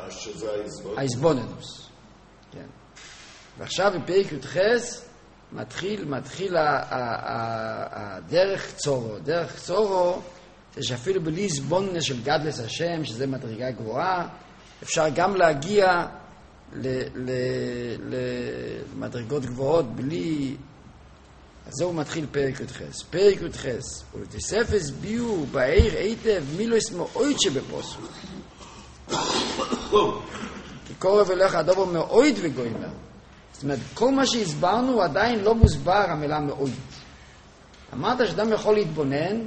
שזה האיזבוננוס. כן. ועכשיו בפרק י"ח מתחיל הדרך צורו. דרך צורו זה שאפילו בלי איזבוננס של גדלס השם, שזה מדרגה גבוהה, אפשר גם להגיע למדרגות גבוהות בלי... אז זהו מתחיל פרק י"ח. פרק י"ח, ולתוספת ביאור בעיר היטב מילו אסמו אויד שבפוסוק. כי קורב אליך הדובר מאויד וגוימר. זאת אומרת, כל מה שהסברנו עדיין לא מוסבר המילה מאויד. אמרת שאדם יכול להתבונן,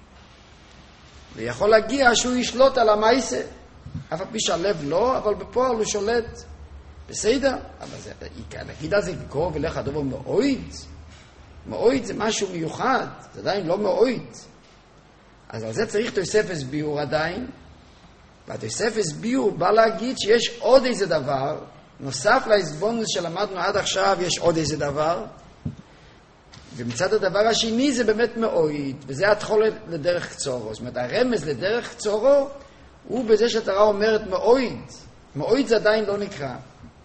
ויכול להגיע שהוא ישלוט על המייסה. אף על פי שהלב לא, אבל בפועל הוא שולט. בסדר, אבל זה, להגיד על זה קורב אליך הדובר מאויד, מאויד זה משהו מיוחד, זה עדיין לא מאויד. אז על זה צריך תוספת ביאור עדיין, והתוספת ביאור בא להגיד שיש עוד איזה דבר, נוסף להסבונוס שלמדנו עד עכשיו, יש עוד איזה דבר, ומצד הדבר השני זה באמת מאויד, וזה התחולת לדרך קצורו. זאת אומרת, הרמז לדרך קצורו הוא בזה שהתורה אומרת מאויד. מאויד זה עדיין לא נקרא.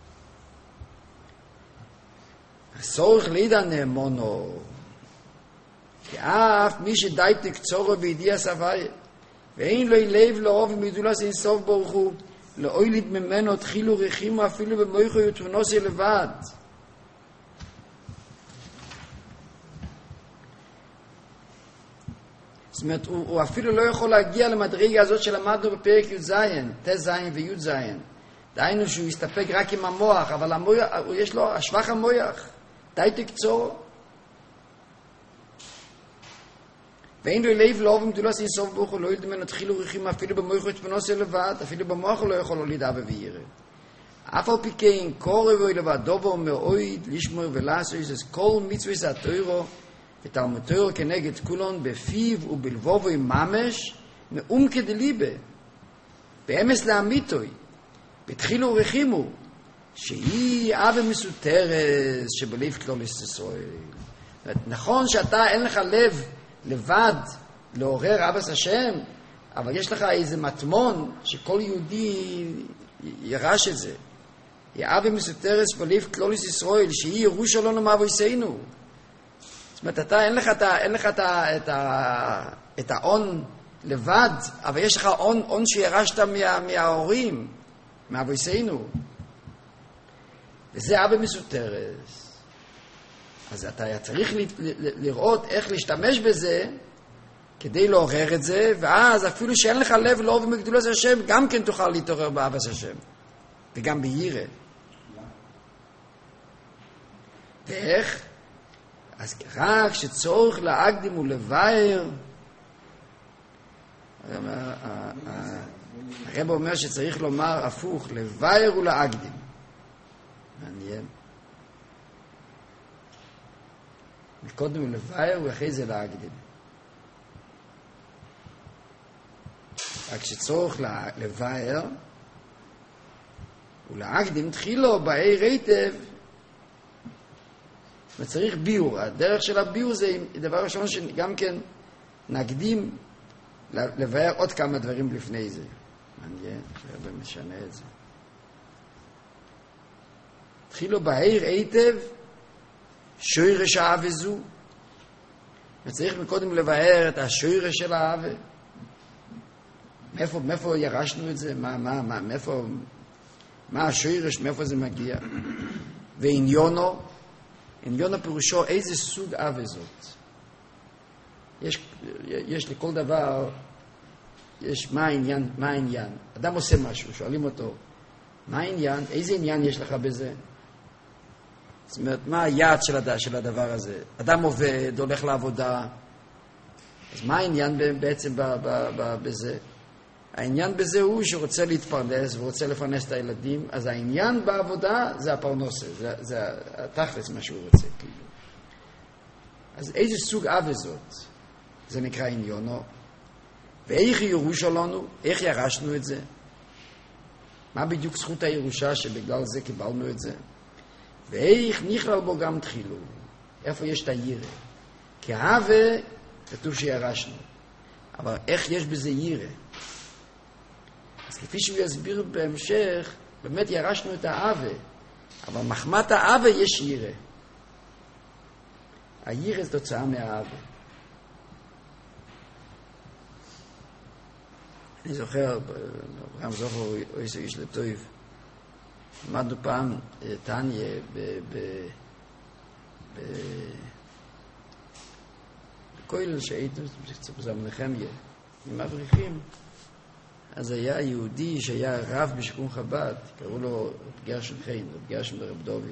הצורך לידע נאמונו, כי אף מי שדי תקצורו בידיע סבי, ואין לו לב לאהוב ומדולס אינסוף ברוך הוא, לא אוילית ממנו תחילו רחימו אפילו במויכו יתרונוסי לבד. זאת אומרת, הוא אפילו לא יכול להגיע למדרגה הזאת שלמדנו בפרק י"ז, ת"ז וי"ז. דהיינו שהוא יסתפק רק עם המוח, אבל המוח, יש לו השבח המוח. די תקצור. ואין לו לב לאהוב ומדולס אינסוף ברוך הוא, לא ילד ממנו תחילו רחימו אפילו במויכו יתרונוסי לבד, אפילו במוח הוא לא יכול להוליד אבא וירא. אף על פי כן קורב לבד דובר מאויד לשמור ולעשו אז כל מצוות התורה ותלמוד תורה כנגד כולן בפיו ובלבובו ממש מעומקא דליבה באמס לאמיתוי בתחילו רחימו שהיא אבא מסותרת שבלב כלל ישראל. נכון שאתה אין לך לב לבד לעורר אבס השם, אבל יש לך איזה מטמון שכל יהודי ירש את זה. היא אבא מסותרת שבלב כלל ישראל שהיא ירושלים מאבויסנו. זאת אומרת, אתה אין לך את ההון לבד, אבל יש לך הון שירשת מההורים, מאבויסנו. וזה אבא מסותרת. אז אתה צריך לראות איך להשתמש בזה כדי לעורר את זה, ואז אפילו שאין לך לב לאהוב ומגדולת השם, גם כן תוכל להתעורר באהבת השם. וגם ביראה. ואיך? אז רק שצורך להקדים ולבאר, הרב אומר שצריך לומר הפוך, לבאר ולהקדים. מעניין. מקודם לבאר ואחרי זה להקדים. רק שצורך לבאר ולהקדים תחילו בעיר היטב, וצריך ביור. הדרך של הביור זה דבר ראשון שגם כן נקדים לבאר עוד כמה דברים לפני זה. מעניין, שהרבה משנה את זה. תחילו בעיר היטב שוירש האהבה זו. וצריך מקודם לבאר את השוירש של האהבה. מאיפה ירשנו את זה? מה השוירש? מאיפה זה מגיע? ועניונו, עניונו פירושו איזה סוג אהבה זאת. יש לכל דבר, יש מה העניין. אדם עושה משהו, שואלים אותו, מה העניין? איזה עניין יש לך בזה? זאת אומרת, מה היעד של הדבר הזה? אדם עובד, הולך לעבודה. אז מה העניין בעצם בזה? העניין בזה הוא שרוצה להתפרנס ורוצה לפרנס את הילדים, אז העניין בעבודה זה הפרנסה, זה התכלס מה שהוא רוצה. כאילו. אז איזה סוג אהבה זאת? זה נקרא עניונו. ואיך ירושה לנו? איך ירשנו את זה? מה בדיוק זכות הירושה שבגלל זה קיבלנו את זה? ואיך נכלל בו גם תחילו? איפה יש את הירא? כי אהבה כתוב שירשנו. אבל איך יש בזה ירא? אז כפי שהוא יסביר בהמשך, באמת ירשנו את האווה, אבל מחמת האווה יש ירא. הירא זה תוצאה מהאווה. אני זוכר, אברהם זוכר, איש לטוב, למדנו פעם תניה בכולל שהיינו, זה מנחמיה, עם אברכים. אז היה יהודי שהיה רב בשכון חב"ד, קראו לו רב גרשון חיים, רב גרשון ברב דוד.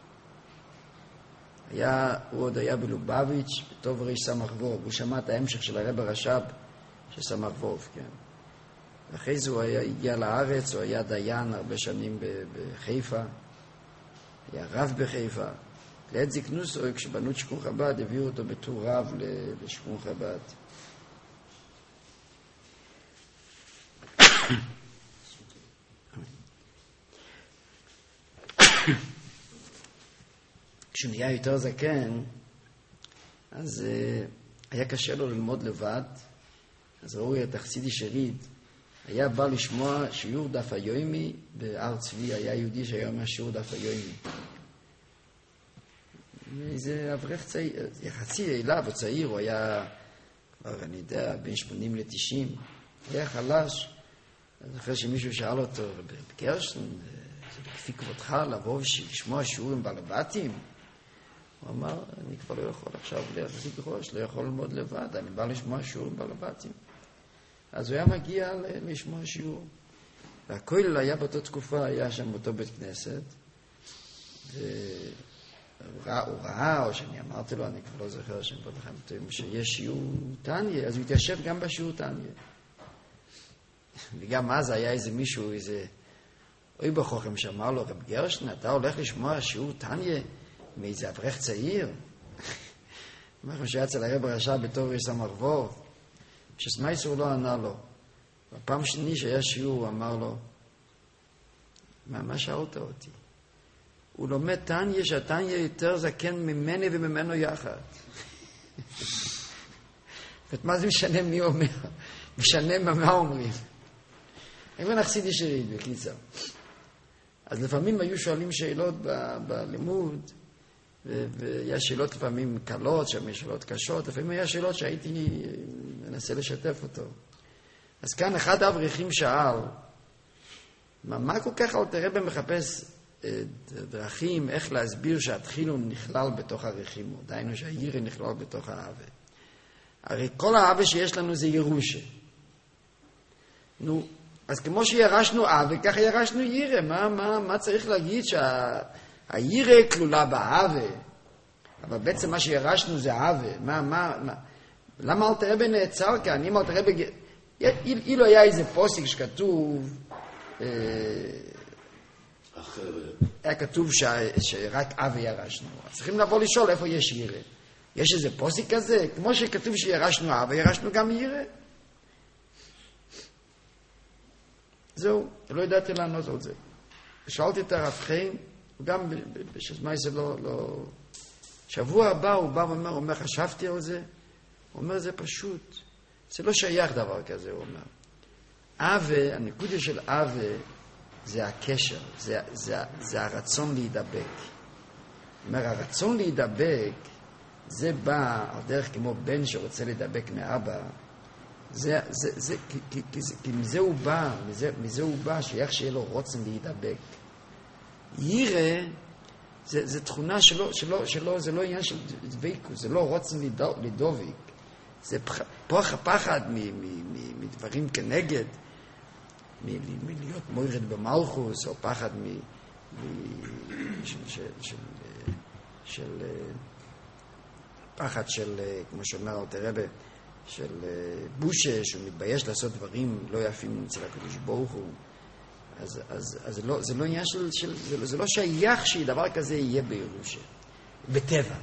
הוא עוד היה בלובביץ' בטוב ריש סמך ווב, הוא שמע את ההמשך של הרב הרש"ב של סמך ווב, כן. ואחרי זה הוא הגיע לארץ, הוא היה דיין הרבה שנים בחיפה, היה רב בחיפה. לעת זקנוסו, כשבנו את שכון חב"ד, הביאו אותו בתור רב לשכון חב"ד. כשהוא נהיה יותר זקן, אז היה קשה לו ללמוד לבד, אז ראו את החסידי שריד, היה בא לשמוע שיעור דף היומי בהר צבי, היה יהודי שהיה אומר שיעור דף היומי. איזה אברך צעיר, יחסי אליו, הוא צעיר, הוא היה, אני יודע, בין 80 ל-90, היה חלש. אני זוכר שמישהו שאל אותו, גרשון, זה בכפי כבודך לבוא ולשמוע שיעור עם בעלבתים? הוא אמר, אני כבר לא יכול עכשיו להחזיק ראש, לא יכול ללמוד לבד, אני בא לשמוע שיעור עם בעלבתים. אז הוא היה מגיע לשמוע שיעור. והכולל היה באותה תקופה, היה שם באותו בית כנסת, הוא ראה, או שאני אמרתי לו, אני כבר לא זוכר שם פה לכם, שיש שיעור תניה, אז הוא התיישב גם בשיעור תניה. וגם אז היה איזה מישהו, אוי בחוכם שאמר לו, רב גרשון, אתה הולך לשמוע שיעור תניה מאיזה אברך צעיר? אמרנו שהיה אצל הרב הרש"ב בתור ריש סמך ווב, שסמייס הוא לא ענה לו. בפעם שני שהיה שיעור, הוא אמר לו, מה שאלת אותי? הוא לומד תניה, שהתניה יותר זקן ממני וממנו יחד. ומה זה משנה מי אומר? משנה מה אומרים. אני נחסידי שריד, בקיצר. אז לפעמים היו שואלים שאלות בלימוד, והיה שאלות לפעמים קלות, שם שאלות קשות, לפעמים היה שאלות שהייתי מנסה לשתף אותו. אז כאן אחד האברכים שאל, מה כל כך אלתר רבי מחפש דרכים, איך להסביר שהתחילון נכלל בתוך הרחימו, דהיינו שהירא נכלל בתוך האווה. הרי כל האווה שיש לנו זה ירושה. נו, אז כמו שירשנו אווה, ככה ירשנו ירא. מה צריך להגיד שהירא כלולה באווה, אבל בעצם מה שירשנו זה אווה. למה אלתר רבי נעצר כאן? אם אלתר רבי, אילו היה איזה פוסק שכתוב, היה כתוב שרק אווה ירשנו. אז צריכים לבוא לשאול איפה יש ירא. יש איזה פוסק כזה? כמו שכתוב שירשנו אווה, ירשנו גם ירא. זהו, לא ידעתי לענות על זה. שאלתי את הרב חיים, גם בשזמי זה לא... שבוע הבא הוא בא ואומר, חשבתי על זה? הוא אומר, זה פשוט. זה לא שייך דבר כזה, הוא אומר. אווה, הנקודה של אווה, זה הקשר, זה הרצון להידבק. הוא אומר, הרצון להידבק, זה בא על דרך כמו בן שרוצה להידבק מאבא, כי מזה הוא בא, שייך שיהיה לו רוצן להידבק. ירא, זה תכונה שלו, זה לא עניין של דבקות, זה לא רוצן לדבק. זה פחד מדברים כנגד, מלהיות מוירד במלכוס, או פחד פחד של, כמו שאומר אלתר רבי, של בושה, שהוא מתבייש לעשות דברים לא יפים אצל הקדוש ברוך הוא. אז זה לא עניין זה לא שייך שדבר כזה יהיה בירושה. בטבע.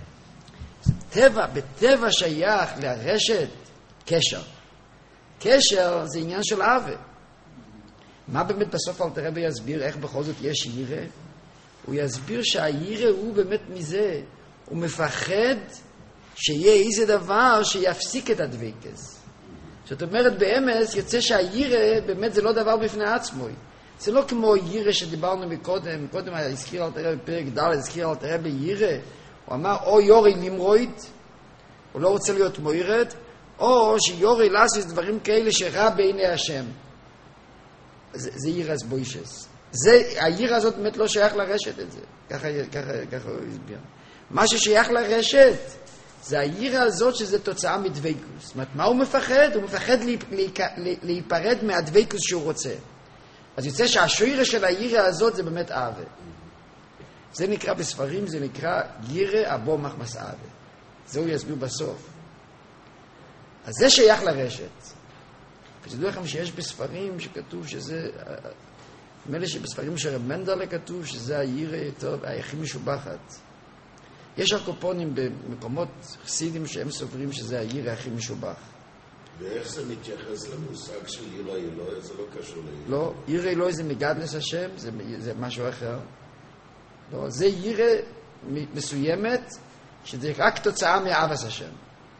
בטבע שייך לרשת קשר. קשר זה עניין של אווה. מה באמת בסוף אלתר רבי יסביר איך בכל זאת יש ירא? הוא יסביר שהירא הוא באמת מזה. הוא מפחד שיהיה איזה דבר שיפסיק את הדבקות. זאת אומרת, באמס יוצא שהירא באמת זה לא דבר בפני עצמו. זה לא כמו ירא שדיברנו מקודם הזכיר אל תראה בפרק ד', הזכיר אל תראה בירא, הוא אמר או יורי נמרויד, הוא לא רוצה להיות מוירד, או שיורי לעשות דברים כאלה שרע בעיני השם. זה ירא סבוישס. הירא הזאת באמת לא שייך לרשת את זה. ככה הוא הסביר. מה ששייך לרשת זה הירא הזאת שזה תוצאה מדוויקוס. זאת אומרת, מה הוא מפחד? הוא מפחד להיפרד מהדוויקוס שהוא רוצה. אז יוצא שהשוירה של הירא הזאת זה באמת אהבה. זה נקרא בספרים, זה נקרא ירא אבו מחמס אהבה. זה הוא יסביר בסוף. אז זה שייך לרשת. ותדעו לכם שיש בספרים שכתוב שזה, נדמה לי שבספרים של רב מנדלה כתוב שזה הירא יותר, הכי משובחת. יש הקופונים במקומות חסידים שהם סוברים שזה הירא הכי משובח. ואיך זה מתייחס למושג של ירא אלוהי? זה לא קשור לירא. לא, ירא אלוהי זה מגדלס השם, זה משהו אחר. לא, זה ירא מסוימת, שזה רק תוצאה מאהבת השם.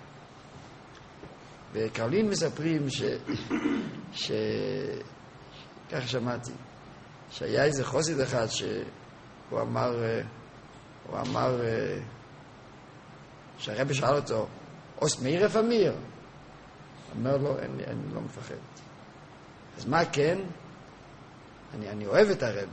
בקרלין מספרים כך שמעתי, שהיה איזה חסיד אחד שהוא אמר שהרבי שאל אותו, אוס מאיר איפה מאיר? אומר לו, אני לא מפחד. אז מה כן? אני אוהב את הרבי.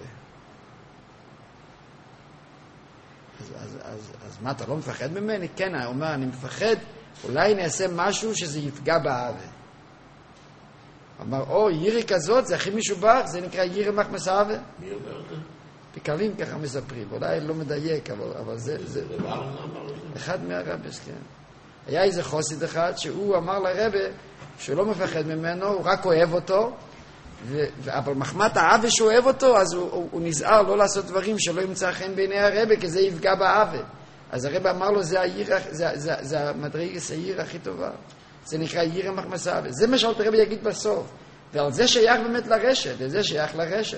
אז מה, אתה לא מפחד ממני? כן, הוא אומר, אני מפחד, אולי נעשה משהו שזה יפגע באהבה. אמר, ירא כזאת, זה הכי משובח, זה נקרא ירא מחמס אהבה. מי אומר את זה? בקרלין ככה מספרים, אולי לא מדייק, אבל זה אחד מהרבס, כן. היה איזה חסיד אחד שהוא אמר לרבי שהוא לא מפחד ממנו, הוא רק אוהב אותו, אבל מחמת האהבה שהוא אוהב אותו, אז הוא נזהר לא לעשות דברים שלא ימצא חן בעיני הרבי, כי זה יפגע באהבה. אז הרבי אמר לו, זה המדרגת הירא הכי טובה. זה נקרא ירא מחמס אהבה. זה מה שאלת הרבי יגיד בסוף. ועל זה שייך באמת לרשת, וזה שייך לרשת.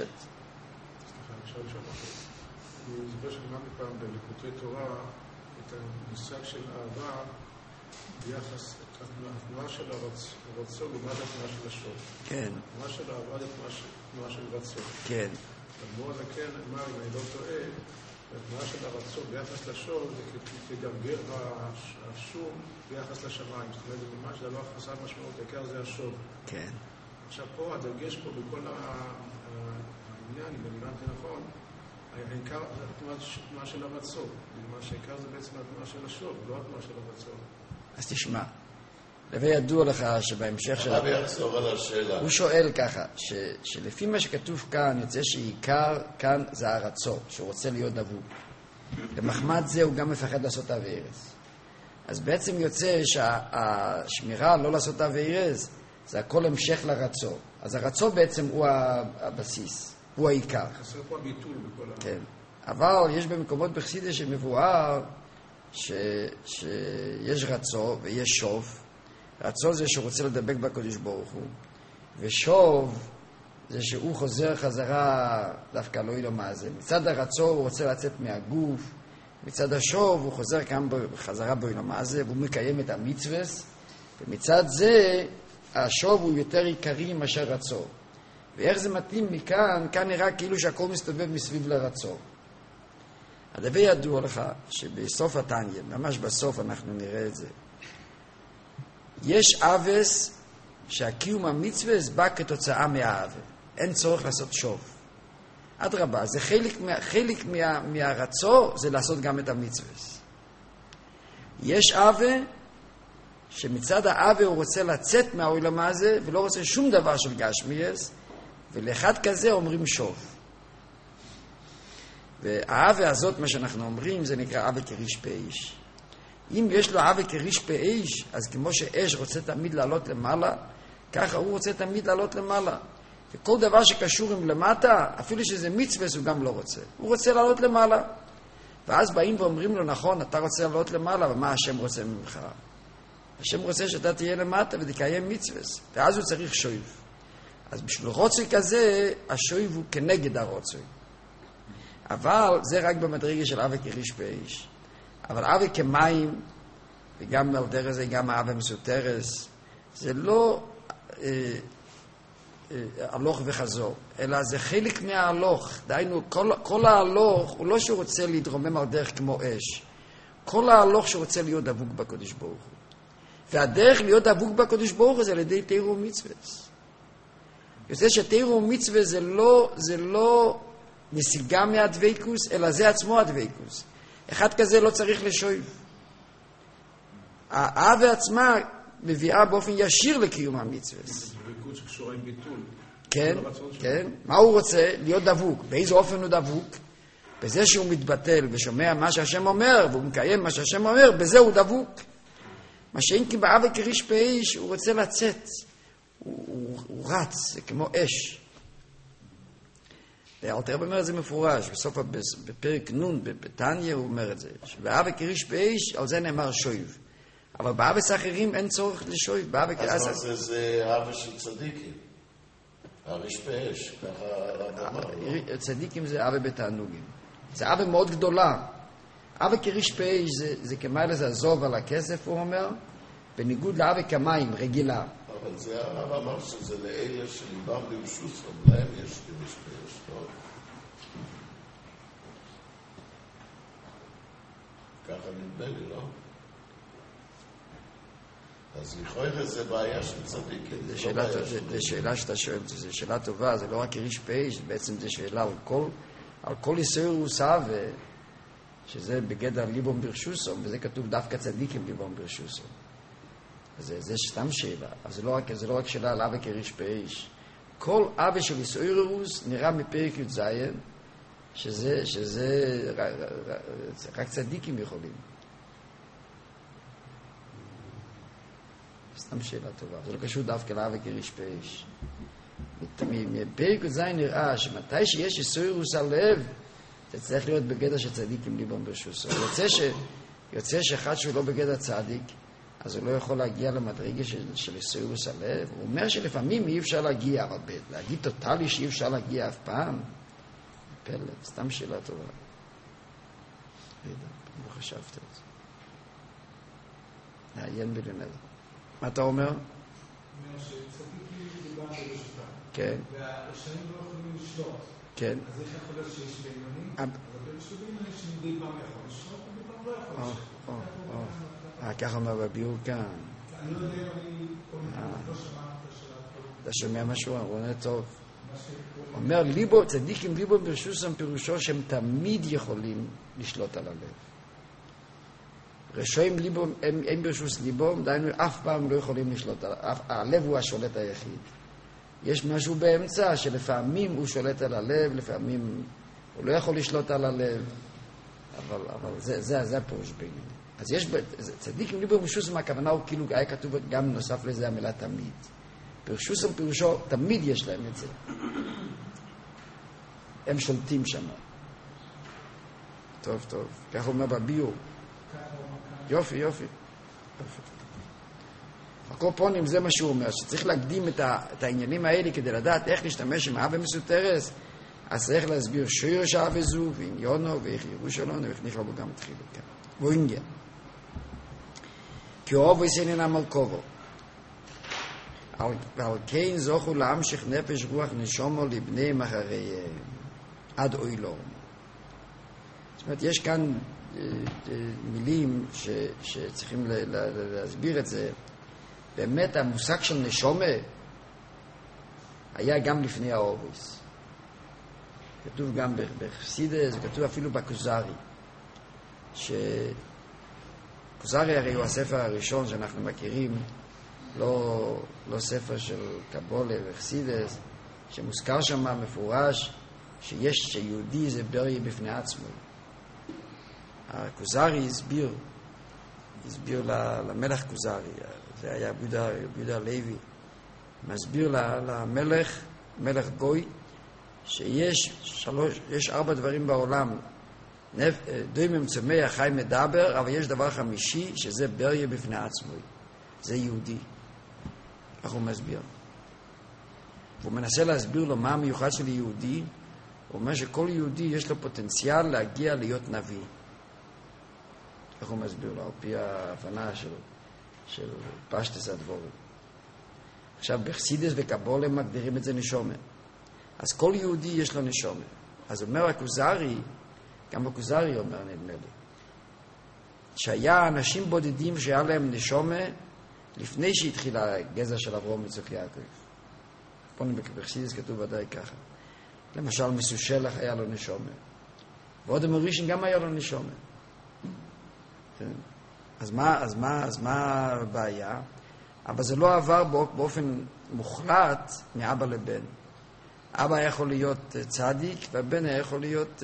אני זוכר שלמדתי פעם בליקוטי תורה את המושג של אהבה ביחס לתנועה של הרצון לעומת התנועה של השוב. כן. התנועה של אהבה לתנועה של רצון. כן. אדמו"ר הזקן אמר, אם אני לא טועה, התנועה של הרצון ביחס לשוב זה כגרגר השום ביחס לשמיים. זאת אומרת, זה ממש דבר חסר משמעות, העיקר זה השוב. כן. עכשיו פה, הדגש פה בכל העניין, אם אני הבנתי נכון, העיקר זה התנועה של הרצון. העיקר זה בעצם התנועה של השוב, לא התנועה של הרצון. אז תשמע, לבי ידוע לך שבהמשך של... הרב יחזור על השאלה. הוא שואל ככה, שלפי מה שכתוב כאן, יוצא שעיקר כאן זה הרצון, שהוא רוצה להיות דבוק. במחמד זה הוא גם מפחד לעשות אב וארז. אז בעצם יוצא שהשמירה לא לעשות אב וארז, זה הכל המשך לרצון. אז הרצון בעצם הוא הבסיס, הוא העיקר. חסר פה הביטול בכל כן. אבל יש במקומות בחסידות שמבואר שיש רצון ויש שוב. רצון זה שהוא רוצה לדבק בקדוש ברוך הוא, ושוב זה שהוא חוזר חזרה דווקא לא ילו מה זה. מצד הרצון הוא רוצה לצאת מהגוף, מצד השוב הוא חוזר כאן חזרה בו ילו מה זה, והוא מקיים את המצווס, ומצד זה השוב הוא יותר עיקרי מאשר רצון. ואיך זה מתאים מכאן, כאן נראה כאילו שהכל מסתובב מסביב לרצון. הדבר ידוע לך שבסוף התניא, ממש בסוף אנחנו נראה את זה, יש אבס שהקיום המצווה בא כתוצאה מהאהבה. אין צורך לעשות שוב. אדרבה, זה חלק מהרצון זה לעשות גם את המצווה. יש אהבה שמצד האהבה הוא רוצה לצאת מהעולם הזה ולא רוצה שום דבר של גשמיאס, ולאחד כזה אומרים שוב. והאהבה הזאת, מה שאנחנו אומרים, זה נקרא אהבה כריש באש. אם יש לו אהבה כריש באש, אז כמו שאש רוצה תמיד לעלות למעלה, ככה הוא רוצה תמיד לעלות למעלה. וכל דבר שקשור עם למטה, אפילו שזה מצווה, הוא גם לא רוצה. הוא רוצה לעלות למעלה. ואז באים ואומרים לו, נכון, אתה רוצה לעלות למעלה, ומה השם רוצה ממך? השם רוצה שאתה תהיה למטה ותקיים מצווה. ואז הוא צריך שויב. אז בשביל רוצוי כזה, השויב הוא כנגד הרוצוי. אבל זה רק במדרגה של אהבה כריש באש. אבל אהבה כמים, וגם על דרך זה גם אהבה מסותרס, זה לא הלוך וחזור, אלא זה חלק מההלוך. דהיינו, כל ההלוך הוא לא שהוא רוצה להתרומם על דרך כמו אש. כל ההלוך שהוא רוצה להיות דבוק בקדוש ברוך הוא. והדרך להיות דבוק בקדוש ברוך הוא זה על ידי תורה ומצוות. יוצא שתורה ומצוות זה לא נסיגה מהדבקות, אלא זה עצמו הדבקות. אחד כזה לא צריך לשאוב. האהבה עצמה מביאה באופן ישיר לקיום המצוות. דבקות שקשורה עם ביטול. כן, כן. מה הוא רוצה? להיות דבוק. באיזה אופן הוא דבוק? בזה שהוא מתבטל ושומע מה שהשם אומר, והוא מקיים מה שהשם אומר, בזה הוא דבוק. מה שאין כי באהבה כריש באש, הוא רוצה לצאת. הוא רץ, זה כמו אש. אלתר רבי אומר את זה מפורש, בסוף בפרק נ' בתניא הוא אומר את זה, שבאהבה כריש באש, על זה נאמר שויב. אבל באהבה אחרים אין צורך לשויב. אז מה זה אהבה של צדיקים? הריש באש, ככה הרב אמר. צדיקים זה אהבה בתענוגים. זה אהבה מאוד גדולה. אהבה כריש באש זה כמעלה זה הזוב על הכסף, הוא אומר, בניגוד לאהבה כמים, רגילה. אבל זה הרב אמר שזה לאלה שליבם ברשוסם, להם יש כריש באש, טוב. ככה נדמה לי, לא? אז לכאורה זה בעיה של צדיקים. זה שאלה שאתה שואל, זו שאלה טובה, זה לא רק כריש באש, בעצם זה שאלה על כל יסוירוס אהבה, שזה בגדר ליבם ברשוסם, וזה כתוב דווקא צדיקים ליבם ברשוסם. זה סתם שאלה, אבל זה לא רק שאלה על אהבה כריש באש. כל אהבה של יסוירוס נראה מפרק י"ז, שזה רק צדיקים יכולים. סתם שאלה טובה, זה לא קשור דווקא לאהבה כריש באש. מפרק י"ז נראה שמתי שיש יסוירוס על לב, זה צריך להיות בגדר שצדיקים ליבם ברשוסו. יוצא שאחד שהוא לא בגדר צדיק, אז הוא לא יכול להגיע למדרגה של יסוירוס על לב. הוא אומר שלפעמים אי אפשר להגיע, אבל להגיד טוטלי שאי אפשר להגיע אף פעם, פלא, סתם שאלה טובה. לא חשבת את זה. נעיין בלנד. מה אתה אומר? אומר שצדיקים ליבם ברשותם. כן. והרשעים לא יכולים לשלוט. כן. אז איך יכול להיות שיש בינונים? אבל במשלבים האלה שמדי פעם יכול לשלוט, ומדי פעם לא יכול לשלוט. ככה אומר בביאור כאן. אני לא יודע אם אני לא שמעת של אתה שומע משהו? הוא עונה טוב. הוא אומר, צדיקים ליבם ברשוסם פירושו שהם תמיד יכולים לשלוט על הלב. רשעים ליבם, הם ברשוס ליבם, דיינו אף פעם לא יכולים לשלוט על הלב, הוא השולט היחיד. יש משהו באמצע שלפעמים הוא שולט על הלב, לפעמים הוא לא יכול לשלוט על הלב, אבל זה הפירוש בעניין. אז יש צדיקים ליבם ברשוסם, הכוונה הוא כאילו היה כתוב גם נוסף לזה המילה תמיד. ברשוסם פירושו, תמיד יש להם את זה. הם שולטים שם. טוב, טוב. כך אומר בביור. יופי. הקופונים זה מה שהוא אומר, שצריך להקדים את העניינים האלה כדי לדעת איך להשתמש עם אהבה מסותרס, אז צריך להסביר שורש אהבה זו, ועניונו, ואיך יראו שלנו, ואיך נכלו בו גם תחילו כאן. והוא עניין. כי אוהב ויסנין המלכובו. ועל כן זוכו להמשיך נפש רוח נשומו לבניהם אחריהם, עד אוילום. זאת אומרת, יש כאן מילים שצריכים להסביר את זה. באמת המושג של נשומה היה גם לפני האורבוס. כתוב גם בחסידות, זה כתוב אפילו בכוזרי. כוזרי הרי הוא הספר הראשון שאנחנו מכירים, לא ספר של קבולה וחסידות, שמוזכר שם מפורש שיהודי זה בריא בפני עצמו. הכוזרי הסביר למלך כוזרי, זה היה יהודה לוי, מסביר למלך, מלך גוי, שיש 4 דברים בעולם, דוימם צומח חי מדבר, אבל יש דבר חמישי שזה בריא בפני עצמו, זה יהודי. איך הוא מסביר? והוא מנסה להסביר לו מה המיוחד של יהודי. הוא אומר שכל יהודי יש לו פוטנציאל להגיע להיות נביא. איך הוא מסביר לו? על פי ההבנה של פשטס הדבורים. עכשיו, בחסידות וקבולה מגדירים את זה נשומה. אז כל יהודי יש לו נשומה. אז אומר הכוזרי, גם הכוזרי אומר נדמה לי, שהיה אנשים בודדים שהיה להם נשומה לפני שהתחילה הגזע של אברהם יצחק יעקב. פה בחסידות כתוב ודאי ככה. למשל מסושלח היה לו נשומה. ואודם הראשון גם היה לו נשומה. אז מה הבעיה? אבל זה לא עבר באופן מוחלט מאבא לבן. אבא היה יכול להיות צדיק, והבן היה יכול להיות...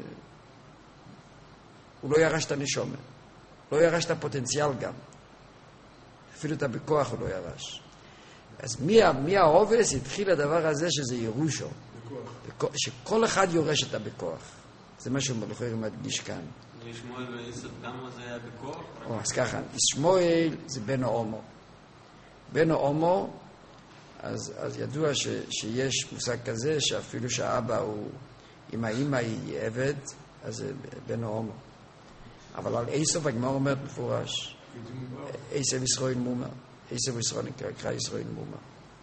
הוא לא ירש את הנשומה. לא ירש את הפוטנציאל גם. אפילו את הבכוח הוא לא ירש. אז מי העובס התחיל הדבר הזה שזה ירושו. שכל אחד יורש את הבכוח. זה מה שהוא מלכויר מדגיש כאן. ישמואל ויוסף גם זה היה בכוח? אז ככה, ישמואל זה בן האומו. בן האומו, אז ידוע שיש מושג כזה שאפילו שהאבא הוא, אם האמא היא עבד, אז זה בן האומו. אבל על עשב הגמרא אומרת מפורש. עשב ישראל מומר. עשב ישראל נקרא ישראל מומר.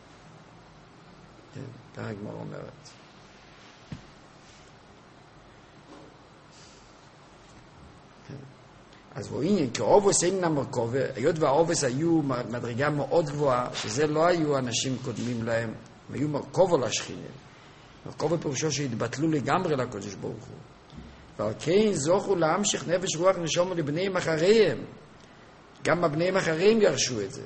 ככה הגמרא אומרת. אז רואים, כי אובוס אין המרכובה, היות והאובוס היו מדרגה מאוד גבוהה, שזה לא היו אנשים קודמים להם, הם היו מרכובו לשכינה. מרכובו פירושו שהתבטלו לגמרי לקודש ברוך הוא. ועל כן זוכו להמשיך נפש רוח נשום לבניהם אחריהם. גם הבניהם אחריהם ירשו את זה.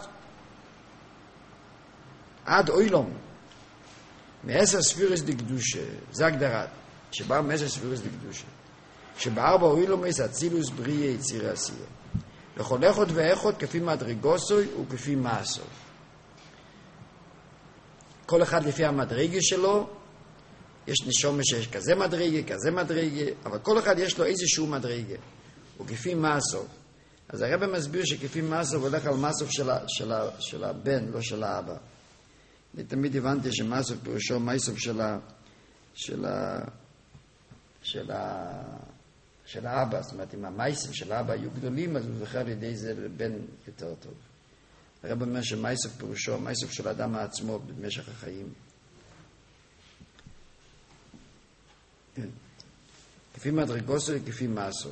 עד אוילום. מעשר ספירס דקדושה, זה הגדרה, שבא מעשר ספירס דקדושה. שבארבע אוילומס אצילוס בריא יציר עשייה. לכל אחד ואחד כפי מדרגוסוי וכפי מעשו. כל אחד לפי המדרגה שלו, יש נשומה שיש כזה מדרגה, אבל כל אחד יש לו איזשהו מדרגה. וכפי מעשו. אז הרב מסביר שכפי מעשו הולך על מעשו של הבן, לא של האבא. אני תמיד הבנתי שמעשו פירושו מעשו של האבא, זאת אומרת, אם המייסים של האבא היו גדולים, אז הוא זוכר על ידי זה לבן יותר טוב. הרב אומר שמייסף פירושו, מייסף של האדם עצמו במשך החיים. כפי מדרגוסו וכפי מעשו.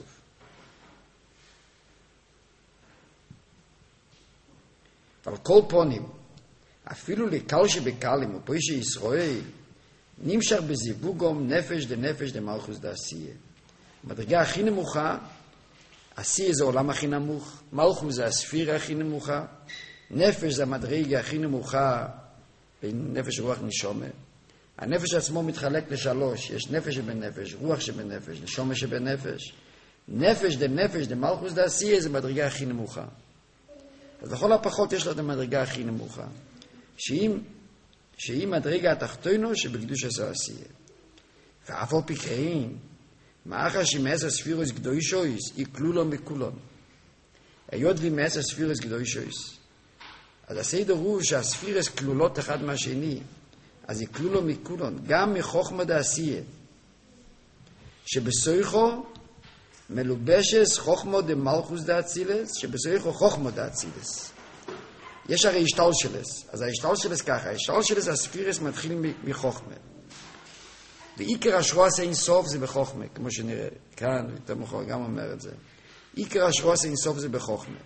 אבל כל פונים, אפילו לקל שבקלים, ופרישי ישראל, נמשך בזיווגום נפש דנפש דמלכוס דעשייה. המדרגה הכי נמוכה, עשייה זה העולם הכי נמוך, מלכוס זה הספירה הכי נמוכה, נפש זה המדרגה הכי נמוכה, בין נפש רוח נשומה. הנפש עצמו מתחלק לשלוש, יש נפש שבנפש, רוח שבנפש, נשומה שבנפש. נפש דנפש דמלכוס דעשייה זה המדרגה הכי נמוכה. אז לכל הפחות יש לו את המדרגה הכי נמוכה, שהיא מדרגה התחתונו שבקדוש עשייה. ואף על פי כן, מאחר שמעשר ספירוס קדושויס יקלולו מכולון. היות ומעשר ספירוס קדושויס, אז הסדר הוא שהספירס כלולות אחד מהשני, אז יקלולו מכולון, גם מחוכמה דעשייה, שבסויכו מלובשס חוכמה דמלכוס דאצילס, שבסויכו חוכמה דאצילס. יש הרי השתלשלס, אז ההשתלשלס ככה, ההשתלשלס הספירס מתחיל מחוכמה. ועיקר השרועס אין סוף זה בחוכמה, כמו שנראה כאן, יותר מאוחר גם אומר את זה. עיקר השרועס אין סוף זה בחוכמה.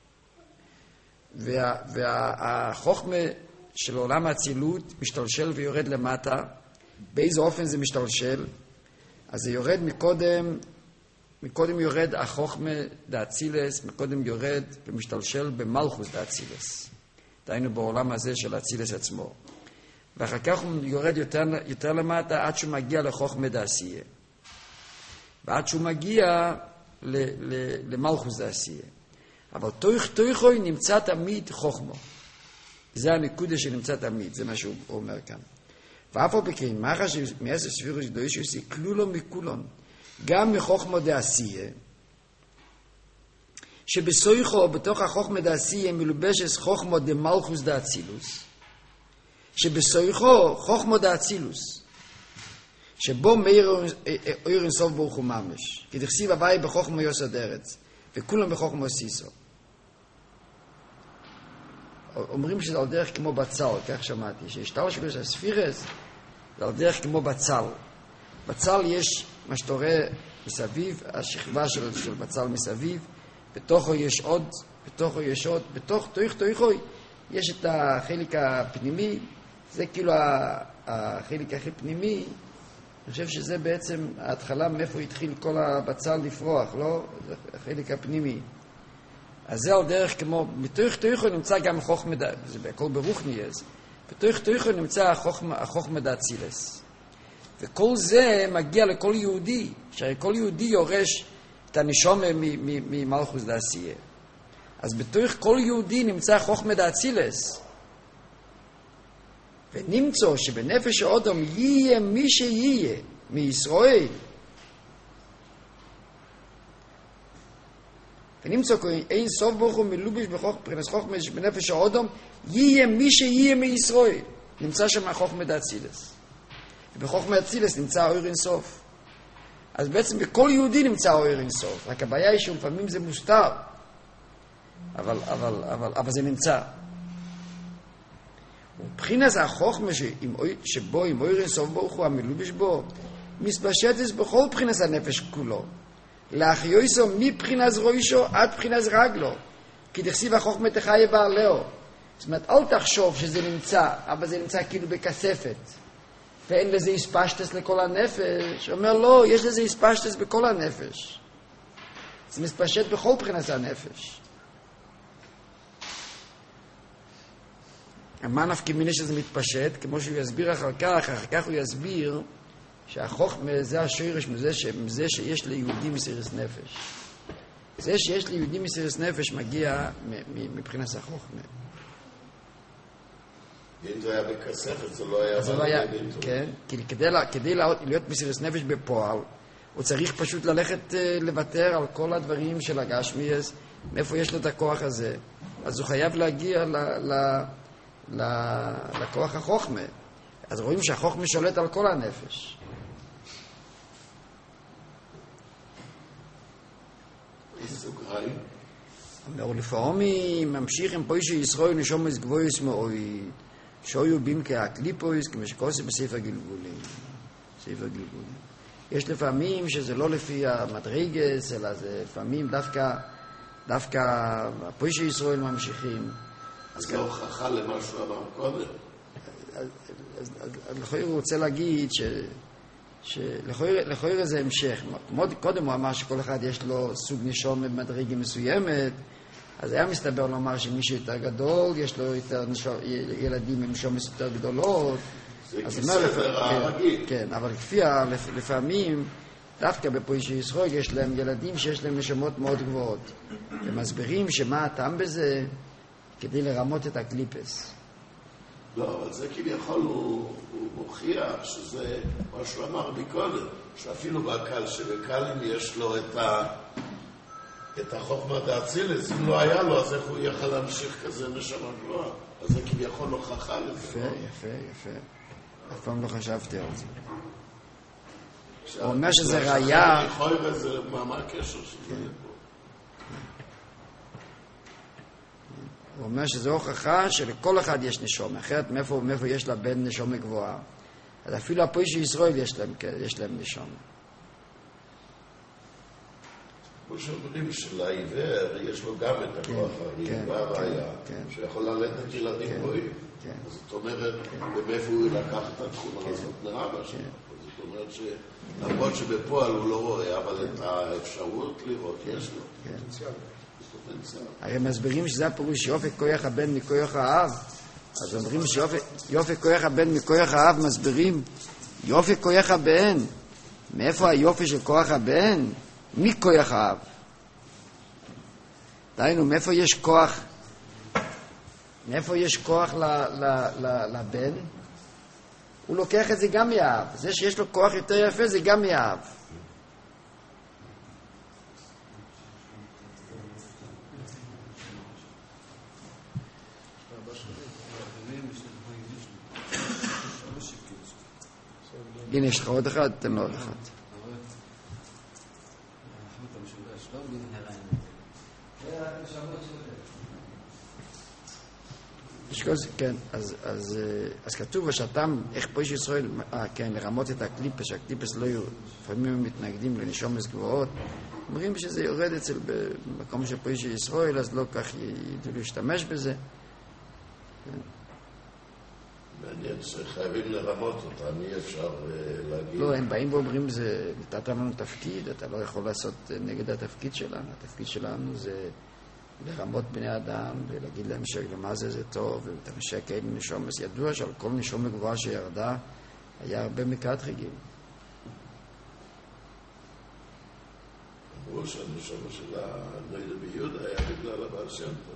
והחוכמה של עולם האצילות משתלשל ויורד למטה. באיזה אופן זה משתלשל? אז זה יורד מקודם יורד החוכמה דאצילס, מקודם יורד ומשתלשל במלכוס דאצילס. דהיינו בעולם הזה של האצילס עצמו. ואחר כך הוא יורד יותר למטה עד שהוא מגיע לחוכמה דעשייה. ועד שהוא מגיע למלכוס דעשייה. אבל תוכו נמצא תמיד חוכמה. זה הנקודה שנמצא תמיד, זה מה שהוא אומר כאן. ואף על פי כן, מאחר שמעשר ספירוס קדושויס יקלולו מכולון, גם מחוכמה דעשייה, שבסויכו, בתוך החוכמה דעשייה, מלובשת חוכמה דמלכוס דאצילוס, שבסויכו חוכמה דאצילוס, שבו מאיר אור אין סוף ברוך הוא ממש, כי דכסיב הווי בחוכמה יוסד ארץ, וכולם בחוכמה סיסו. אומרים שזה על דרך כמו בצל, כך שמעתי, שהשתלשלות של הספירס זה על דרך כמו בצל. בצל יש מה שאתה רואה מסביב, השכבה של בצל מסביב, בתוכו יש עוד, בתוכו יש את החלק הפנימי, זה כאילו החלק הכי פנימי. אני חושב שזה בעצם ההתחלה מאיפה התחיל כל הבצל לפרוח, לא? זה החלק הפנימי. אז זה על דרך כמו, בתוך נמצא גם חוכמה, זה בכל ברוכניאס, בתוך נמצא החוכמה דאצילס. וכל זה מגיע לכל יהודי, שהרי כל יהודי יורש את הנשום ממלכוס דעשייה. אז בתוך כל יהודי נמצא חוכמה דאצילס. ונמצא שבנפש האדם יהיה מי שיהיה מישראל. ונמצא אין סוף ברוך הוא מלובש בחוכמה שבנפש האדם יהיה מי שיהיה מישראל. נמצא שם חוכמה דאצילס. ובחוכמה דאצילס נמצא אור אין סוף. אז בעצם בכל יהודי נמצא אור אין סוף. רק הבעיה היא שלפעמים זה מוסתר. אבל זה נמצא. ובחינת החוכמה שבו עם אור אין סוף ברוך הוא המלובש בו מתפשטת בכל בחינת הנפש כולו. להחיוסו מבחינת ראשו עד בחינת רגלו. כי תכסיב החוכמה תחיה בעלהו. זאת אומרת, אל תחשוב שזה נמצא, אבל זה נמצא כאילו בכספת. ואין לזה הספשטס לכל הנפש. אומר, לא, יש לזה הספשטס בכל הנפש. זה מתפשט בכל בחינת הנפש. מה נפקא מינה שזה מתפשט? כמו שהוא יסביר אחר כך הוא יסביר שהחוכמה זה השורש מזה שיש ליהודי מסירת נפש. זה שיש ליהודי מסירת נפש מגיע מבחינת החוכמה. אם זה היה בכספת, זה לא היה... כן, כי כדי להיות מסירת נפש בפועל, הוא צריך פשוט ללכת לוותר על כל הדברים של הגשמיאס, מאיפה יש לו את הכוח הזה. אז הוא חייב להגיע לכוח החוכמה. אז רואים שהחוכמה שולט על כל הנפש. אומר לפעמים ממשיכים פה שישראל נשומס גבויס מאויד שויו בימקי הקליפויס כמו שקוסי בספר גלגולים. יש לפעמים שזה לא לפי המדרגס, אלא זה לפעמים דווקא פה שישראל ממשיכים. אז לא הוכחה למה שהוא אמר קודם. אז לכאורה הוא רוצה להגיד שלכאורה זה המשך. קודם הוא אמר שכל אחד יש לו סוג נשום במדרגה מסוימת, אז היה מסתבר לומר שמי שיותר גדול יש לו יותר ילדים עם נשומות יותר גדולות. זה כספר הרגיל. כן, אבל לפעמים דווקא בפוישי ישראל יש להם ילדים שיש להם נשמות מאוד גבוהות. ומסבירים שמה הטעם בזה כדי לרמות את הקליפס. לא, אבל זה כביכול הוא מוכיח שזה מה שהוא אמר מקודם, שאפילו בקל שבקלים יש לו את החוכמה דאצילס, אם לא היה לו, אז איך הוא יכל להמשיך כזה נשמה גבוהה? אז זה כביכול הוכחה לזה. יפה. אף פעם לא חשבתי על זה. הוא אומר שזה ראיה... מה הקשר שזה פה? הוא אומר שזו הוכחה שלכל אחד יש נשום, אחרת מאיפה יש לה בן נשום גבוהה. אז אפילו הפוישי ישראל יש להם נשום. כמו שאומרים שלעיוור יש לו גם את הכוח והראייה, שיכול ללדת ילדים גבוהים. אז זאת אומרת, ומאיפה הוא לקח את התכונה הזאת לאבא שלו. זאת אומרת שלמרות שבפועל הוא לא רואה, אבל את האפשרות לראות יש לו. הרי מסבירים שזה הפירוש יופי כוח הבן מכוח האב. אז אומרים שיופי כוח הבן מכוח האב, מסבירים יופי כוח הבן. מאיפה היופי של כוח הבן? מכוח האב. דיינו, מאיפה יש כוח לבן? הוא לוקח את זה גם מהאב. זה שיש לו כוח יותר יפה זה גם מהאב. הנה, יש לך עוד אחד? תן לו עוד אחד. כן, אז כתוב ושתם, איך פריש ישראל, כן, לרמות את הקליפה, שהקליפס לא יהיו, לפעמים הם מתנגדים לנשומס גבוהות, אומרים שזה יורד אצל, במקום של פריש ישראל, אז לא כך ידעו להשתמש בזה. מעניין שחייבים לרמות אותם, אי אפשר להגיד. לא, הם באים ואומרים, נתת לנו תפקיד, אתה לא יכול לעשות נגד התפקיד שלנו, התפקיד שלנו זה לרמות בני אדם ולהגיד להם שלמה זה טוב ותנשק כאלה נשומס. ידוע שעל כל נשומה גבוהה שירדה היה הרבה מקטרגים. אמרו שהנשומה של הנגד ביהודה היה בגלל הבעל שם טוב.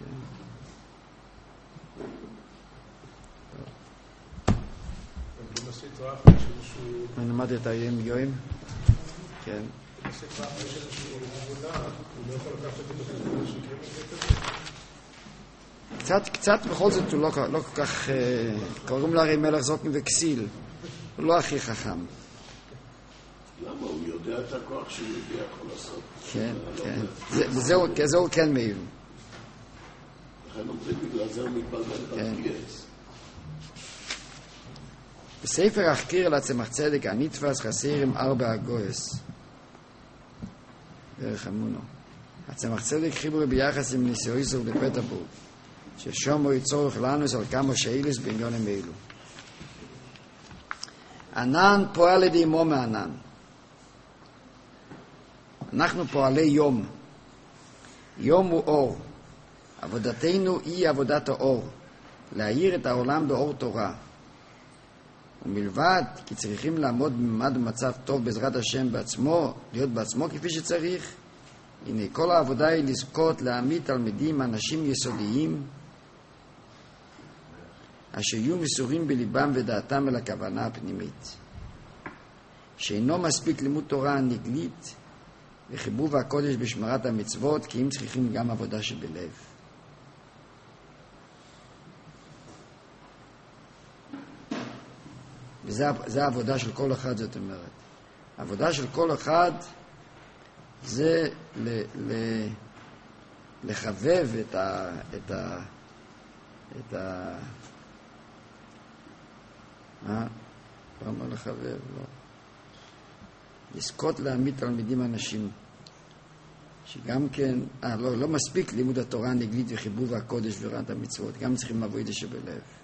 אני למדתי את היום יוים. כן. קצת בכל זאת הוא לא כל כך, קוראים להרי מלך זאת מבקסיל, הוא לא הכי חכם. למה? הוא יודע את הכוח שהוא יכול לעשות. כן, כן. זה הוא כן מעיב. לכן אומרים בגלל זה הוא מתבלבל בגייס. בספר החקיר על הצמח צדק הנתפס חסרים 4 הגויס. דרך אמונו. הצמח צדק חיברו ביחס עם ניסיויסו בפטרבורג, ששום הוא צורך לנו על כמה שאילס בעניונים אלו. ענן פועל ידי אמו מענן. אנחנו פועלי יום. יום הוא אור. עבודתנו היא עבודת האור, להאיר את העולם באור תורה. ומלבד כי צריכים לעמוד בממד ומצב טוב בעזרת השם בעצמו, להיות בעצמו כפי שצריך, הנה כל העבודה היא לזכות להעמיד תלמידים, אנשים יסודיים, אשר יהיו מסורים בליבם ודעתם אל הכוונה הפנימית. שאינו מספיק לימוד תורה הנגלית וחיבוב הקודש בשמרת המצוות, כי הם צריכים גם עבודה שבלב. וזה העבודה של כל אחד, זאת אומרת. העבודה של כל אחד זה לחבב לא אומר לחבב, לא. לזכות להעמיד תלמידים אנשים שגם כן, לא מספיק לימוד התורה הנגלית וחיבוב הקודש ורעת המצוות, גם צריכים עבודה שבלב.